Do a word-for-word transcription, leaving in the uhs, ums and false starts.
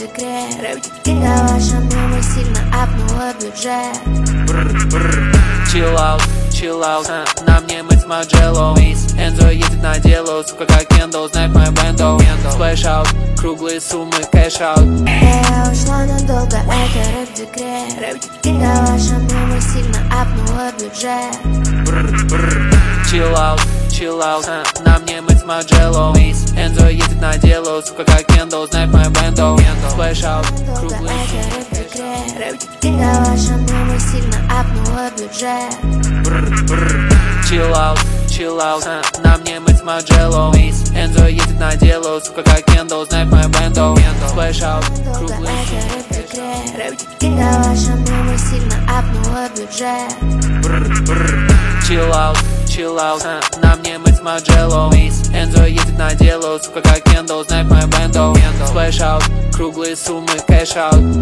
декрет. На вашем доме сильно апнуло бюджет. Chill out, chill out, а, на мне мыть с Маджелло. Энзо едет на дело, сука как Кендалл, знает мою бенду. Splash out, круглые суммы, кэш аут. Я ушла надолго, это рэп-декрет. На вашем доме сильно апнуло бюджет. Chill out, chill out, а, на мне мыть с Маджелло. Энзо едет на дело, сука как Кендалл, знает мою бенду. Splash out, круглые суммы, кэш аут. На вашем доме сильно апнуло бюджет. Chill out, chill out, а, на мне мыть с Маджелло. Энзо едет на дело, сука как Кендалл, знает мою бенду. Splash out, круглые суммы, кэш аут. На вашем доме сильно апнуло бюджет. Chill out, chill out, а, на мне мыть с Маджелло. Энзо едет на дело, сука как Кендалл, знает мою бенду. Splash out, круглые суммы, кэш аут.